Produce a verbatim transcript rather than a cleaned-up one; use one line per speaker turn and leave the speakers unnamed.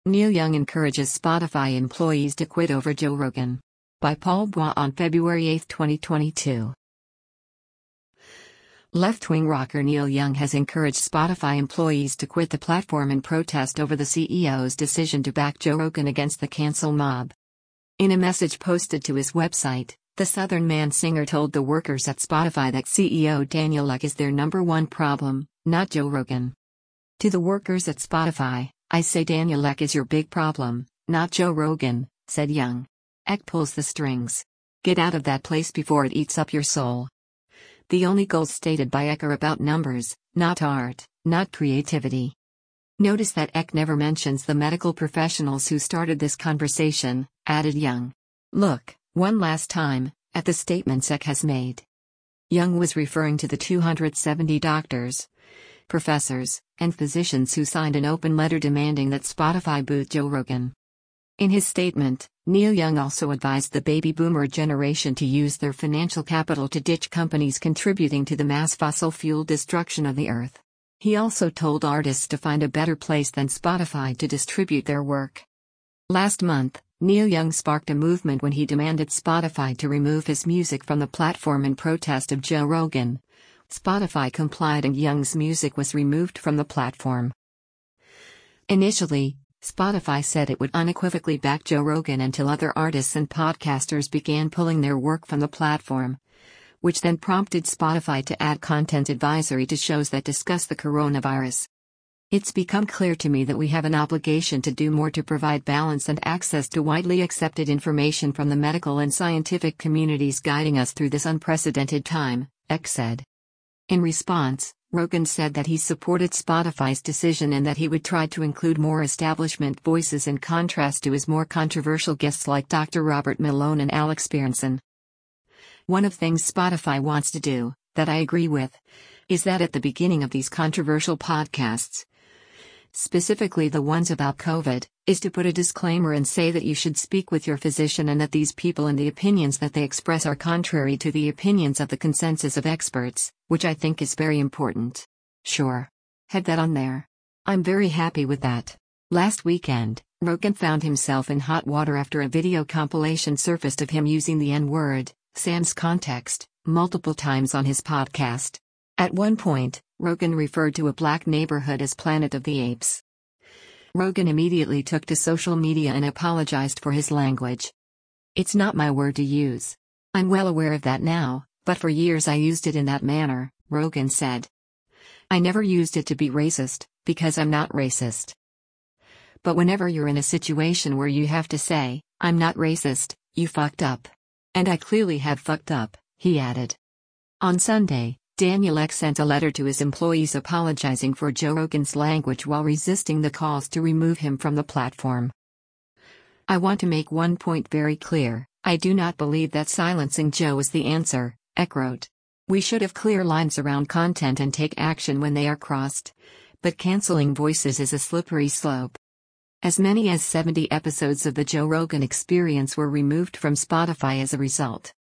Neil Young encourages Spotify employees to quit over Joe Rogan. By Paul Bois on February eighth, twenty twenty-two. Left-wing rocker Neil Young has encouraged Spotify employees to quit the platform in protest over the C E O's decision to back Joe Rogan against the cancel mob. In a message posted to his website, the Southern Man singer told the workers at Spotify that C E O Daniel Ek is their number one problem, not Joe Rogan. To the workers at Spotify, I say Daniel Ek is your big problem, not Joe Rogan, said Young. Ek pulls the strings. Get out of that place before it eats up your soul. The only goals stated by Ek are about numbers, not art, not creativity. Notice that Ek never mentions the medical professionals who started this conversation, added Young. Look, one last time, at the statements Ek has made. Young was referring to the two hundred seventy doctors, professors, and physicians who signed an open letter demanding that Spotify boot Joe Rogan. In his statement, Neil Young also advised the baby boomer generation to use their financial capital to ditch companies contributing to the mass fossil fuel destruction of the earth. He also told artists to find a better place than Spotify to distribute their work. Last month, Neil Young sparked a movement when he demanded Spotify to remove his music from the platform in protest of Joe Rogan. Spotify complied and Young's music was removed from the platform. Initially, Spotify said it would unequivocally back Joe Rogan until other artists and podcasters began pulling their work from the platform, which then prompted Spotify to add content advisory to shows that discuss the coronavirus. It's become clear to me that we have an obligation to do more to provide balance and access to widely accepted information from the medical and scientific communities guiding us through this unprecedented time, Ek said. In response, Rogan said that he supported Spotify's decision and that he would try to include more establishment voices in contrast to his more controversial guests like Doctor Robert Malone and Alex Berenson. One of the things Spotify wants to do, that I agree with, is that at the beginning of these controversial podcasts, specifically the ones about COVID, is to put a disclaimer and say that you should speak with your physician and that these people and the opinions that they express are contrary to the opinions of the consensus of experts, which I think is very important. Sure. Had that on there. I'm very happy with that. Last weekend, Rogan found himself in hot water after a video compilation surfaced of him using the N-word, sans context, multiple times on his podcast. At one point, Rogan referred to a black neighborhood as Planet of the Apes. Rogan immediately took to social media and apologized for his language. It's not my word to use. I'm well aware of that now, but for years I used it in that manner, Rogan said. I never used it to be racist, because I'm not racist. But whenever you're in a situation where you have to say, I'm not racist, you fucked up. And I clearly have fucked up, he added. On Sunday, Daniel Ek sent a letter to his employees apologizing for Joe Rogan's language while resisting the calls to remove him from the platform. I want to make one point very clear, I do not believe that silencing Joe is the answer, Ek wrote. We should have clear lines around content and take action when they are crossed. But canceling voices is a slippery slope. As many as seventy episodes of the Joe Rogan Experience were removed from Spotify as a result.